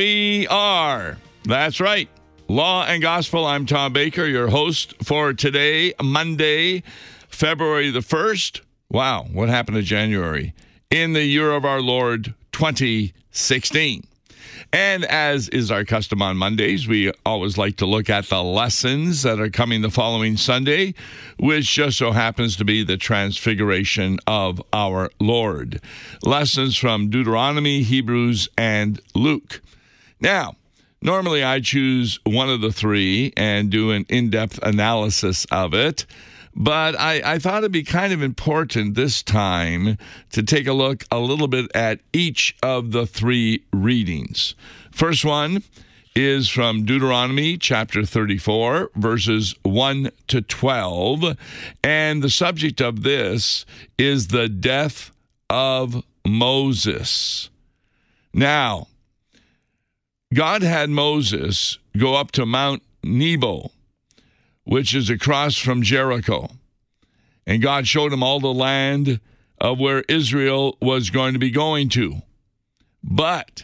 We are. That's right. Law and Gospel. I'm Tom Baker, your host for today, Monday, February the 1st. Wow, what happened to January? In the year of our Lord, 2016. And as is our custom on Mondays, we always like to look at the lessons that are coming the following Sunday, which just so happens to be the transfiguration of our Lord. Lessons from Deuteronomy, Hebrews, and Luke. Now, normally I choose one of the three and do an in-depth analysis of it. But I thought it'd be kind of important this time to take a look a little bit at each of the three readings. First one is from Deuteronomy chapter 34, verses 1 to 12. And the subject of this is the death of Moses. Now, God had Moses go up to Mount Nebo, which is across from Jericho. And God showed him all the land of where Israel was going to be going to. But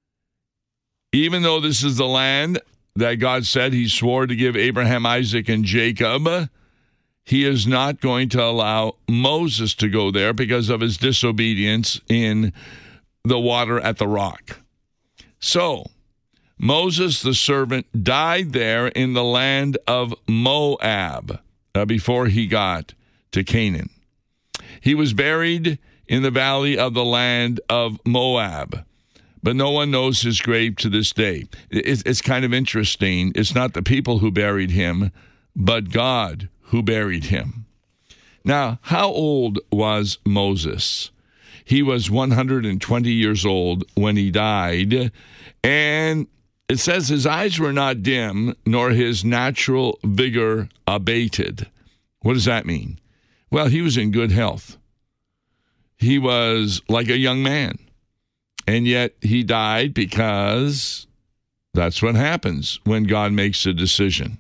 even though this is the land that God said he swore to give Abraham, Isaac, and Jacob, he is not going to allow Moses to go there because of his disobedience in the water at the rock. So, Moses, the servant, died there in the land of Moab before he got to Canaan. He was buried in the valley of the land of Moab, but no one knows his grave to this day. It's kind of interesting. It's not the people who buried him, but God who buried him. Now, how old was Moses? He was 120 years old when he died, and it says his eyes were not dim, nor his natural vigor abated. What does that mean? Well, he was in good health. He was like a young man. And yet he died because that's what happens when God makes a decision.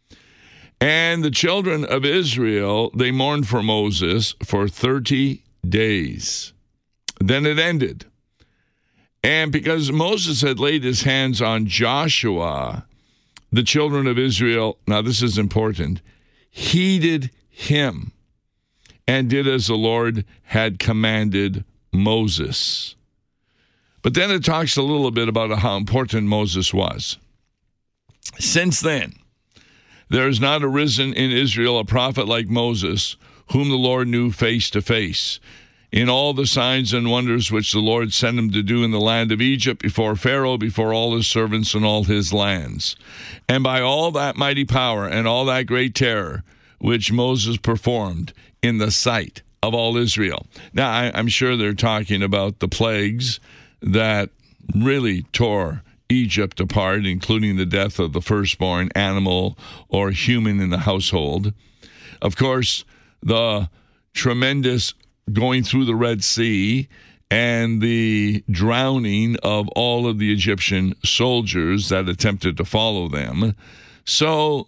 And the children of Israel, they mourned for Moses for 30 days. Then it ended. And because Moses had laid his hands on Joshua, the children of Israel, now this is important, heeded him and did as the Lord had commanded Moses. But then it talks a little bit about how important Moses was. Since then, there has not arisen in Israel a prophet like Moses, whom the Lord knew face to face, in all the signs and wonders which the Lord sent him to do in the land of Egypt, before Pharaoh, before all his servants and all his lands, and by all that mighty power and all that great terror which Moses performed in the sight of all Israel. Now, I'm sure they're talking about the plagues that really tore Egypt apart, including the death of the firstborn animal or human in the household. Of course, the tremendous going through the Red Sea and the drowning of all of the Egyptian soldiers that attempted to follow them. So,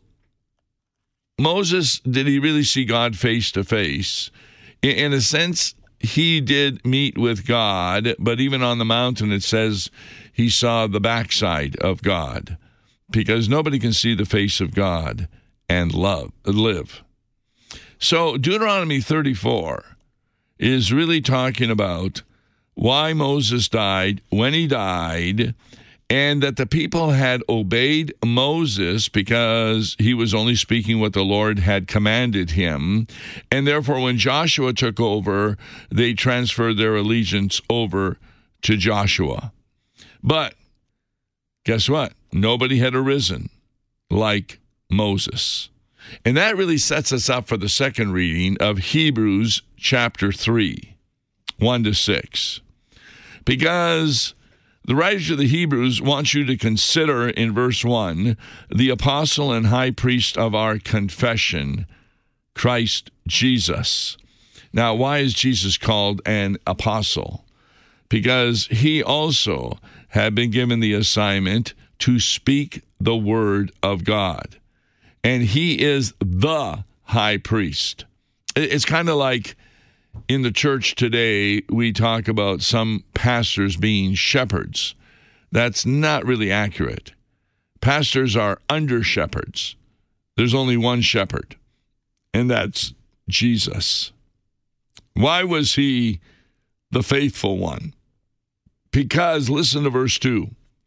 Moses, did he really see God face to face? In a sense, he did meet with God, but even on the mountain it says he saw the backside of God, because nobody can see the face of God and live. So Deuteronomy 34 is really talking about why Moses died, when he died, and that the people had obeyed Moses because he was only speaking what the Lord had commanded him. And therefore, when Joshua took over, they transferred their allegiance over to Joshua. But guess what? Nobody had arisen like Moses. And that really sets us up for the second reading of Hebrews chapter 3, 1 to 6. Because the writers of the Hebrews want you to consider in verse 1 the apostle and high priest of our confession, Christ Jesus. Now, why is Jesus called an apostle? Because he also had been given the assignment to speak the word of God. And he is the high priest. It's kind of like in the church today, we talk about some pastors being shepherds. That's not really accurate. Pastors are under shepherds. There's only one shepherd, and that's Jesus. Why was he the faithful one? Because, listen to verse 2.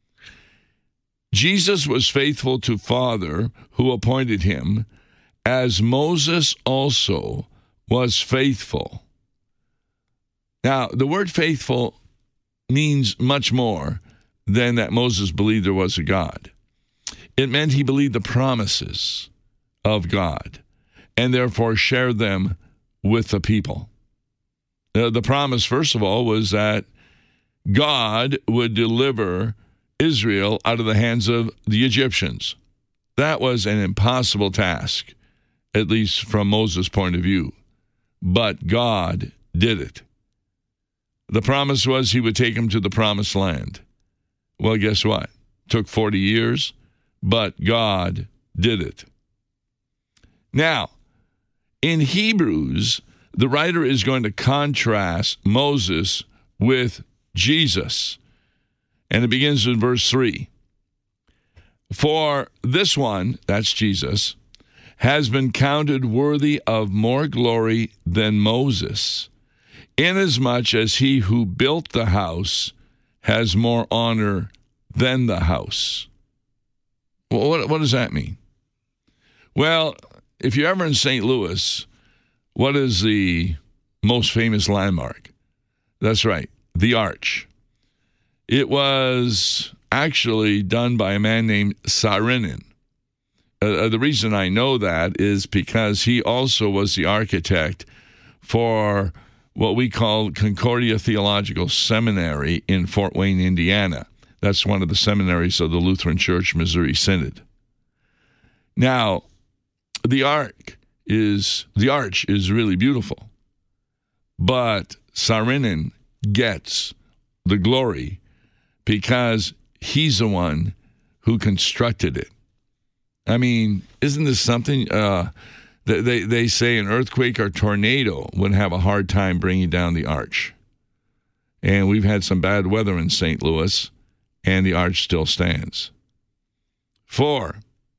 Jesus was faithful to Father who appointed him, as Moses also was faithful. Now, the word faithful means much more than that Moses believed there was a God. It meant he believed the promises of God and therefore shared them with the people. The promise, first of all, was that God would deliver Israel out of the hands of the Egyptians. That was an impossible task, at least from Moses' point of view. But God did it. The promise was he would take him to the promised land. Well, guess what? Took 40 years, but God did it. Now, in Hebrews, the writer is going to contrast Moses with Jesus. And it begins in verse 3. For this one, that's Jesus, has been counted worthy of more glory than Moses, inasmuch as he who built the house has more honor than the house. Well, what does that mean? Well, if you're ever in St. Louis, what is the most famous landmark? That's right, the Arch. It was actually done by a man named Saarinen. The reason I know that is because he also was the architect for what we call Concordia Theological Seminary in Fort Wayne, Indiana. That's one of the seminaries of the Lutheran Church Missouri Synod. Now, the arch is really beautiful, but Saarinen gets the glory because he's the one who constructed it. I mean, isn't this something? They say an earthquake or tornado would have a hard time bringing down the arch. And we've had some bad weather in St. Louis, and the arch still stands. 4,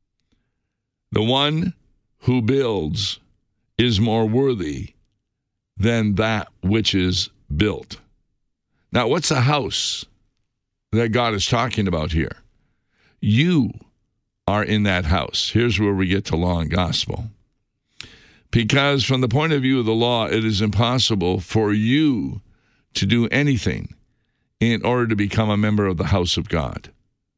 the one who builds is more worthy than that which is built. Now, what's a house that God is talking about here? You are in that house. Here's where we get to law and gospel. Because from the point of view of the law, it is impossible for you to do anything in order to become a member of the house of God.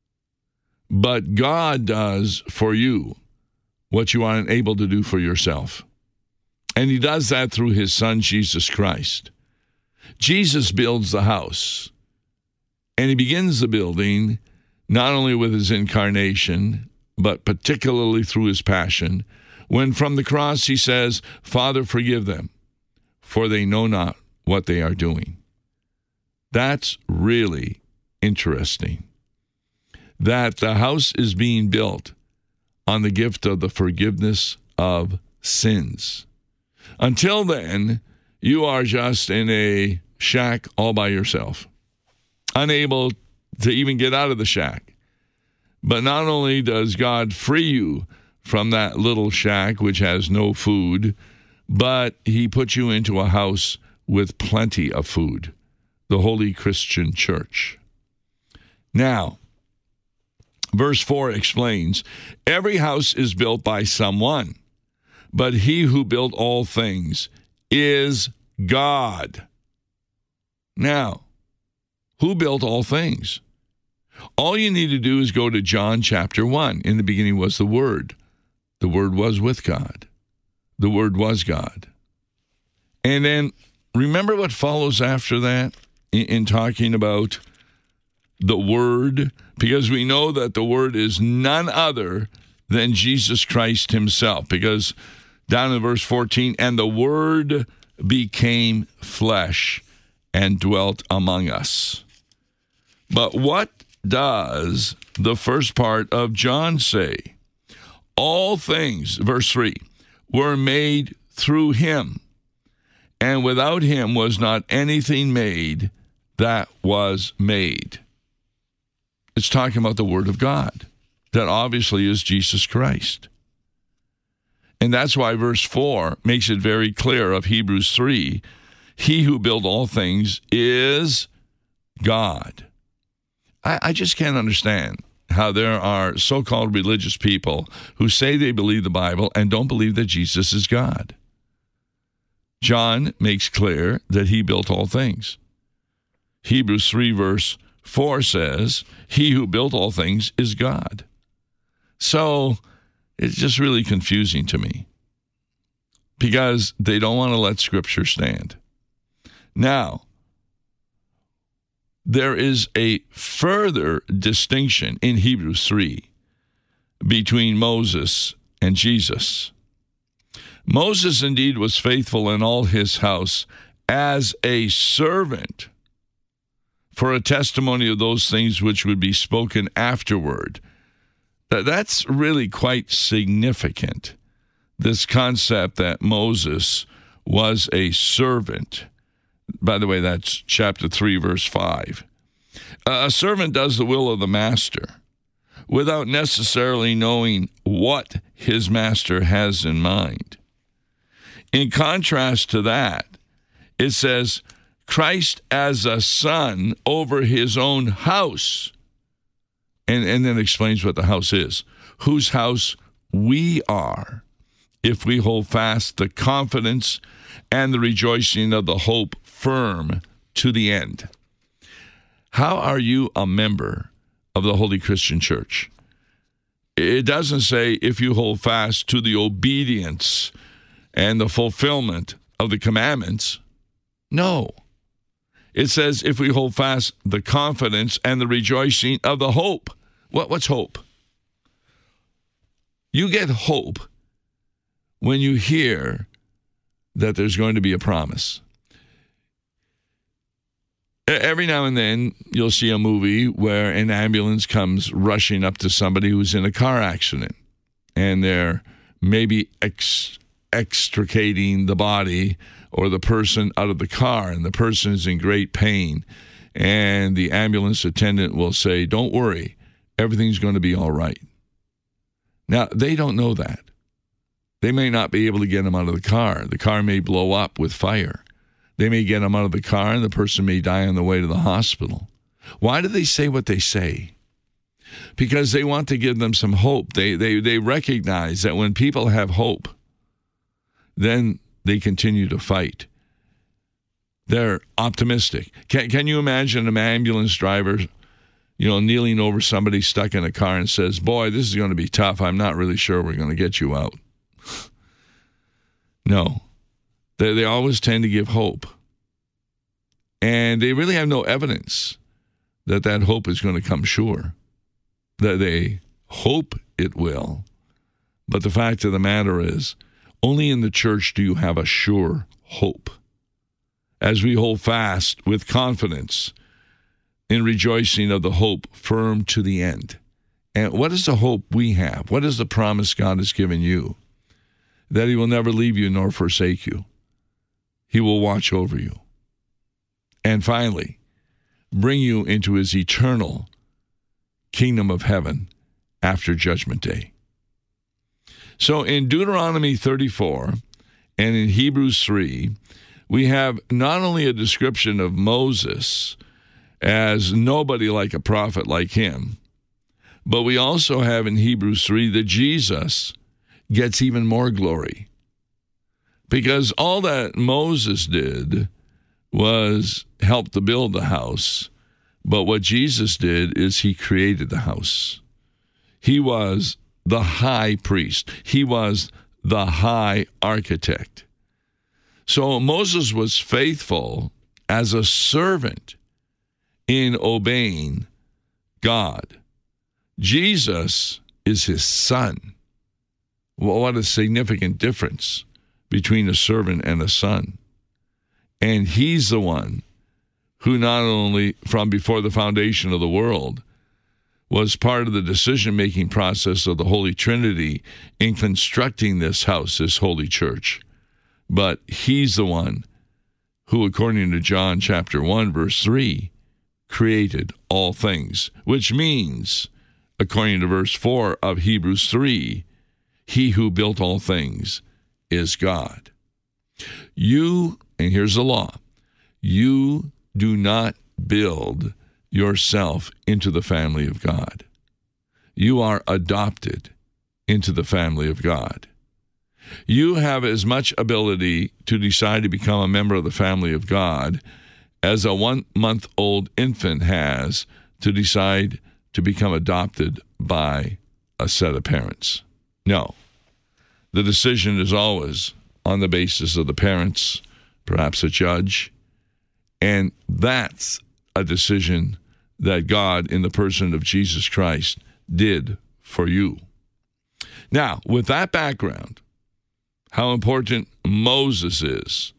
But God does for you what you are unable to do for yourself. And he does that through his son, Jesus Christ. Jesus builds the house, and he begins the building not only with his incarnation, but particularly through his passion, when from the cross he says, Father, forgive them, for they know not what they are doing. That's really interesting, that the house is being built on the gift of the forgiveness of sins. Until then, you are just in a shack all by yourself, unable to even get out of the shack. But not only does God free you from that little shack which has no food, but he puts you into a house with plenty of food, the Holy Christian Church. Now, verse 4 explains, every house is built by someone, but he who built all things is God. Now, who built all things? All you need to do is go to John chapter 1. In the beginning was the Word. The Word was with God. The Word was God. And then remember what follows after that in talking about the Word? Because we know that the Word is none other than Jesus Christ himself. Because down in verse 14, and the Word became flesh and dwelt among us. But what does the first part of John say? All things, verse 3, were made through him, and without him was not anything made that was made. It's talking about the Word of God. That obviously is Jesus Christ. And that's why verse 4 makes it very clear of Hebrews 3, he who built all things is God. I just can't understand how there are so-called religious people who say they believe the Bible and don't believe that Jesus is God. John makes clear that he built all things. Hebrews 3 verse 4 says, he who built all things is God. So it's just really confusing to me because they don't want to let Scripture stand. Now, there is a further distinction in Hebrews 3 between Moses and Jesus. Moses indeed was faithful in all his house as a servant for a testimony of those things which would be spoken afterward. That's really quite significant, this concept that Moses was a servant. By the way, that's chapter 3, verse 5. A servant does the will of the master without necessarily knowing what his master has in mind. In contrast to that, it says, Christ as a son over his own house. And then explains what the house is, whose house we are, if we hold fast the confidence and the rejoicing of the hope firm to the end. How are you a member of the Holy Christian Church? It doesn't say if you hold fast to the obedience and the fulfillment of the commandments. No. It says if we hold fast the confidence and the rejoicing of the hope. What's hope? You get hope when you hear that there's going to be a promise. Every now and then, you'll see a movie where an ambulance comes rushing up to somebody who's in a car accident, and they're maybe extricating the body or the person out of the car, and the person is in great pain, and the ambulance attendant will say, "Don't worry, everything's going to be all right." Now, they don't know that. They may not be able to get him out of the car. The car may blow up with fire. They may get him out of the car, and the person may die on the way to the hospital. Why do they say what they say? Because they want to give them some hope. They recognize that when people have hope, then they continue to fight. They're optimistic. Can you imagine an ambulance driver, kneeling over somebody stuck in a car and says, "Boy, this is going to be tough. I'm not really sure we're going to get you out." No. They always tend to give hope. And they really have no evidence that that hope is going to come sure. That they hope it will. But the fact of the matter is, only in the church do you have a sure hope. As we hold fast with confidence in rejoicing of the hope firm to the end. And what is the hope we have? What is the promise God has given you? That he will never leave you nor forsake you. He will watch over you. And finally, bring you into his eternal kingdom of heaven after Judgment Day. So in Deuteronomy 34 and in Hebrews 3, we have not only a description of Moses as nobody like a prophet like him, but we also have in Hebrews 3 that Jesus gets even more glory. Because all that Moses did was help to build the house, but what Jesus did is he created the house. He was the high priest. He was the high architect. So Moses was faithful as a servant in obeying God. Jesus is his son. Well, what a significant difference between a servant and a son. And he's the one who not only from before the foundation of the world was part of the decision-making process of the Holy Trinity in constructing this house, this holy church, but he's the one who, according to John chapter 1, verse 3, created all things, which means, according to verse 4 of Hebrews 3, he who built all things is God. You, and here's the law, you do not build yourself into the family of God. You are adopted into the family of God. You have as much ability to decide to become a member of the family of God as a 1-month-old infant has to decide to become adopted by a set of parents. No. The decision is always on the basis of the parents, perhaps a judge, and that's a decision that God, in the person of Jesus Christ, did for you. Now, with that background, how important Moses is.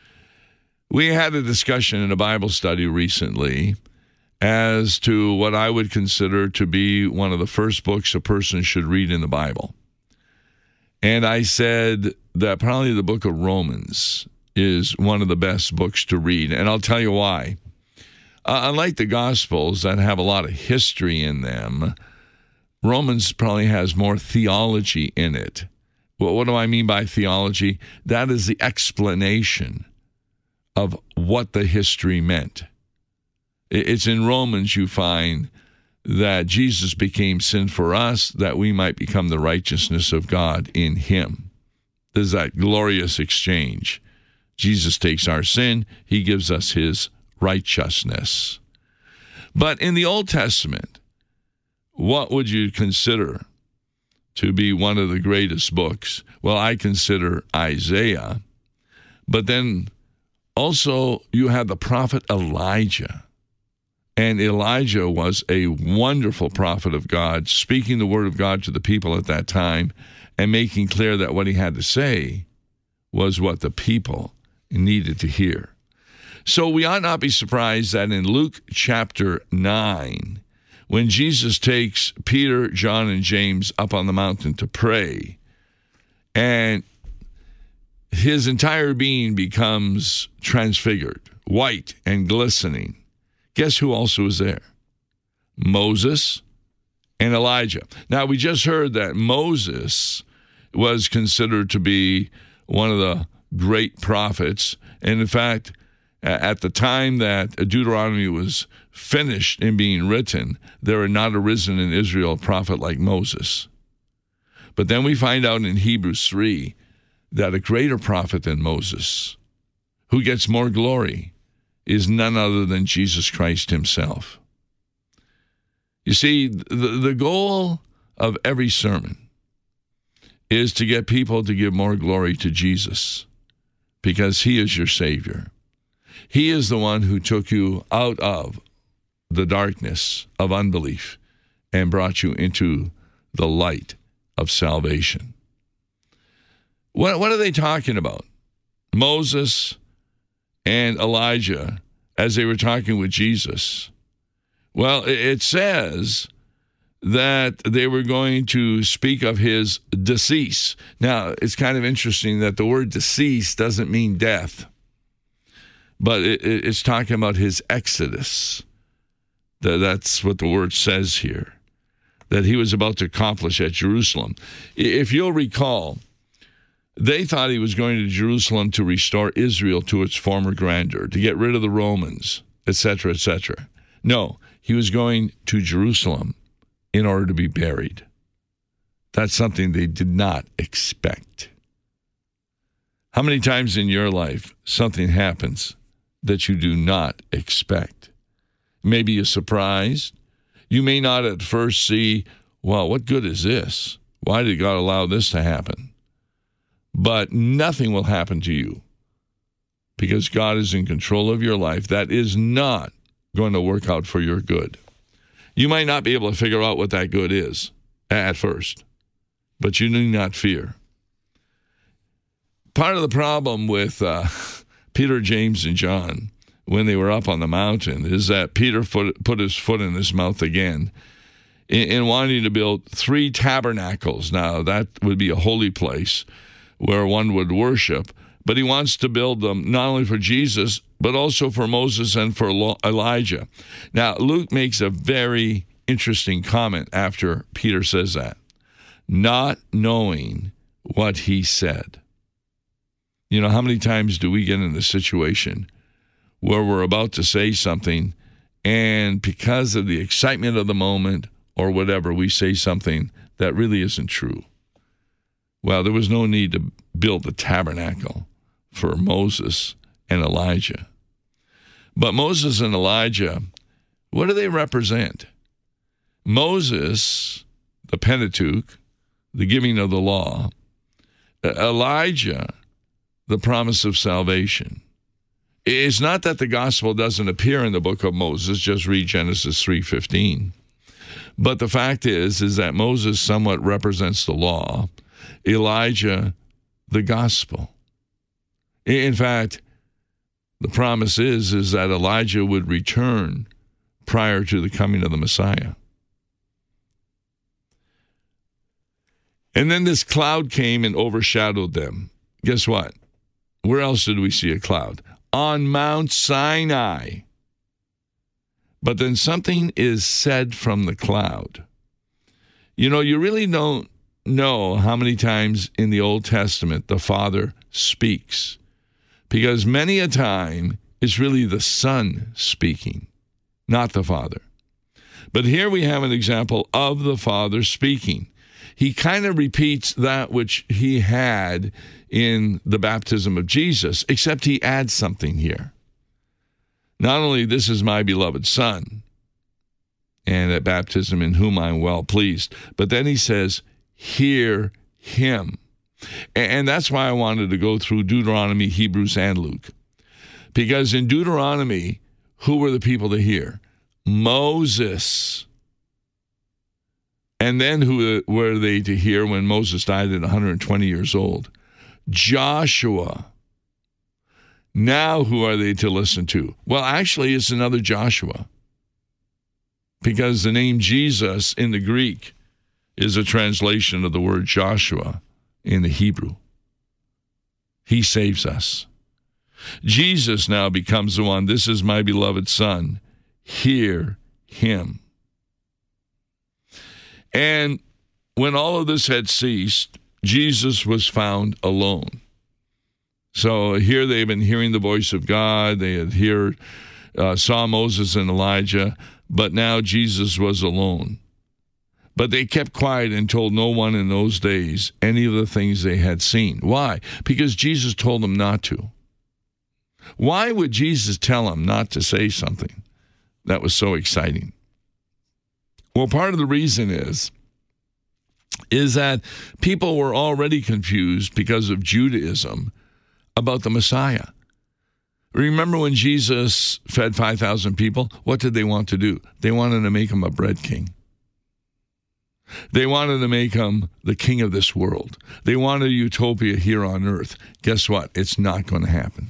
We had a discussion in a Bible study recently as to what I would consider to be one of the first books a person should read in the Bible. And I said that probably the book of Romans is one of the best books to read, and I'll tell you why. Unlike the Gospels that have a lot of history in them, Romans probably has more theology in it. Well, what do I mean by theology? That is the explanation of what the history meant. It's in Romans you find that Jesus became sin for us, that we might become the righteousness of God in him. There's that glorious exchange. Jesus takes our sin, he gives us his righteousness. But in the Old Testament, what would you consider to be one of the greatest books? Well, I consider Isaiah. But then also you have the prophet Elijah. And Elijah was a wonderful prophet of God, speaking the word of God to the people at that time and making clear that what he had to say was what the people needed to hear. So we ought not be surprised that in Luke chapter 9, when Jesus takes Peter, John, and James up on the mountain to pray, and his entire being becomes transfigured, white and glistening, guess who also was there? Moses and Elijah. Now, we just heard that Moses was considered to be one of the great prophets. And in fact, at the time that Deuteronomy was finished in being written, there had not arisen in Israel a prophet like Moses. But then we find out in Hebrews 3 that a greater prophet than Moses, who gets more glory, is none other than Jesus Christ himself. You see, the goal of every sermon is to get people to give more glory to Jesus, because he is your Savior. He is the one who took you out of the darkness of unbelief and brought you into the light of salvation. What are they talking about? Moses and Elijah, as they were talking with Jesus. Well, it says that they were going to speak of his decease. Now, it's kind of interesting that the word decease doesn't mean death, but it's talking about his exodus. That's what the word says here, that he was about to accomplish at Jerusalem. If you'll recall, they thought he was going to Jerusalem to restore Israel to its former grandeur, to get rid of the Romans, etc., etc. No, he was going to Jerusalem in order to be buried. That's something they did not expect. How many times in your life something happens that you do not expect? Maybe you're surprised. You may not at first see, well, what good is this? Why did God allow this to happen? But nothing will happen to you because God is in control of your life. That is not going to work out for your good. You might not be able to figure out what that good is at first, but you need not fear. Part of the problem with Peter, James, and John when they were up on the mountain is that Peter put his foot in his mouth again in wanting to build 3 tabernacles. Now, that would be a holy place where one would worship, But he wants to build them not only for Jesus, but also for Moses and for Elijah. Now, Luke makes a very interesting comment after Peter says that. Not knowing what he said. You know, how many times do we get in a situation where we're about to say something, and because of the excitement of the moment or whatever, we say something that really isn't true? Well, there was no need to build the tabernacle for Moses and Elijah. But Moses and Elijah, what do they represent? Moses, the Pentateuch, the giving of the law. Elijah, the promise of salvation. It's not that the gospel doesn't appear in the book of Moses, just read Genesis 3:15. But the fact is that Moses somewhat represents the law, Elijah, the gospel. In fact, the promise is that Elijah would return prior to the coming of the Messiah. And then this cloud came and overshadowed them. Guess what? Where else did we see a cloud? On Mount Sinai. But then something is said from the cloud. You know, you really don't know how many times in the Old Testament the Father speaks. Because many a time it's really the Son speaking, not the Father. But here we have an example of the Father speaking. He kind of repeats that which he had in the baptism of Jesus, except he adds something here. Not only, this is my beloved Son, and at baptism in whom I am well pleased, but then he says, hear him. And that's why I wanted to go through Deuteronomy, Hebrews, and Luke. Because in Deuteronomy, who were the people to hear? Moses. And then who were they to hear when Moses died at 120 years old? Joshua. Now who are they to listen to? Well, actually, it's another Joshua. Because the name Jesus in the Greek is a translation of the word Joshua in the Hebrew. He saves us. Jesus now becomes the one. This is my beloved Son. Hear him. And when all of this had ceased, Jesus was found alone. So here they've been hearing the voice of God. They had saw Moses and Elijah, but now Jesus was alone. But they kept quiet and told no one in those days any of the things they had seen. Why? Because Jesus told them not to. Why would Jesus tell them not to say something that was so exciting? Well, part of the reason is that people were already confused because of Judaism about the Messiah. Remember when Jesus fed 5,000 people? What did they want to do? They wanted to make him a bread king. They wanted to make him the king of this world. They wanted a utopia here on earth. Guess what? It's not going to happen.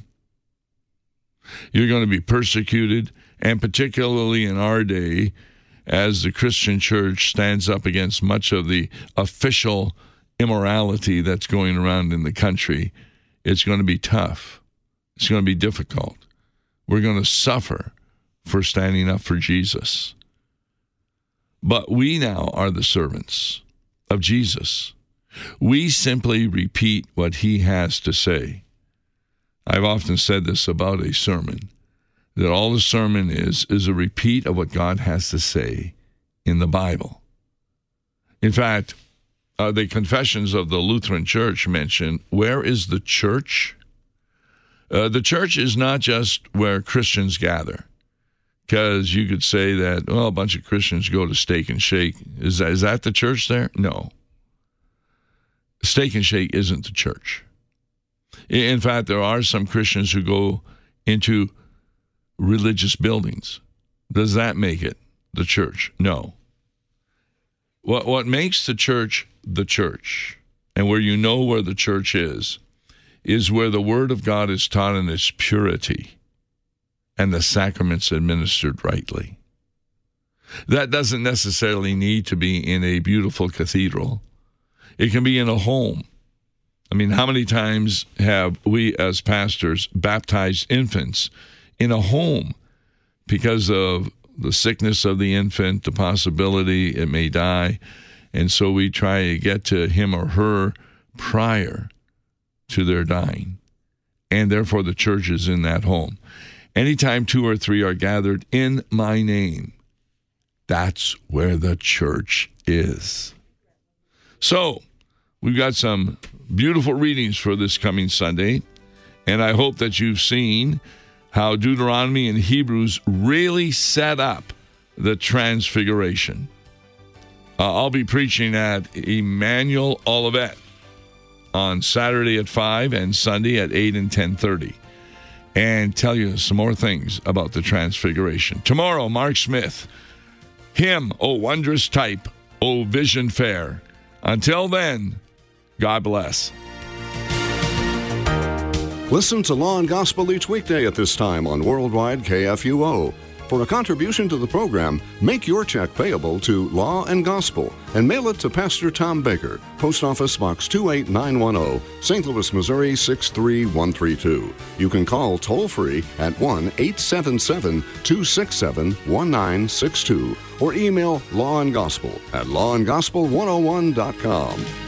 You're going to be persecuted, and particularly in our day, as the Christian church stands up against much of the official immorality that's going around in the country, it's going to be tough. It's going to be difficult. We're going to suffer for standing up for Jesus. But we now are the servants of Jesus. We simply repeat what he has to say. I've often said this about a sermon, that all the sermon is a repeat of what God has to say in the Bible. In fact, the Confessions of the Lutheran Church mention, where is the church? The church is not just where Christians gather, because you could say that, well, a bunch of Christians go to Steak and Shake. Is that the church there? No. Steak and Shake isn't the church. In fact, there are some Christians who go into religious buildings. Does that make it the church? No. What makes the church, and where you know where the church is where the Word of God is taught in its purity and the sacraments administered rightly. That doesn't necessarily need to be in a beautiful cathedral. It can be in a home. I mean, how many times have we as pastors baptized infants in a home because of the sickness of the infant, the possibility it may die, and so we try to get to him or her prior to their dying, and therefore the church is in that home. Anytime 2 or 3 are gathered in my name, that's where the church is. So, we've got some beautiful readings for this coming Sunday, and I hope that you've seen how Deuteronomy and Hebrews really set up the Transfiguration. I'll be preaching at Emmanuel Olivet on Saturday at 5 and Sunday at 8 and 10:30, and tell you some more things about the Transfiguration. Tomorrow, Mark Smith, hymn, O Wondrous Type, O Vision Fair. Until then, God bless. Listen to Law and Gospel each weekday at this time on Worldwide KFUO. For a contribution to the program, make your check payable to Law and Gospel and mail it to Pastor Tom Baker, Post Office Box 28910, St. Louis, Missouri 63132. You can call toll-free at 1-877-267-1962 or email lawandgospel@lawandgospel101.com.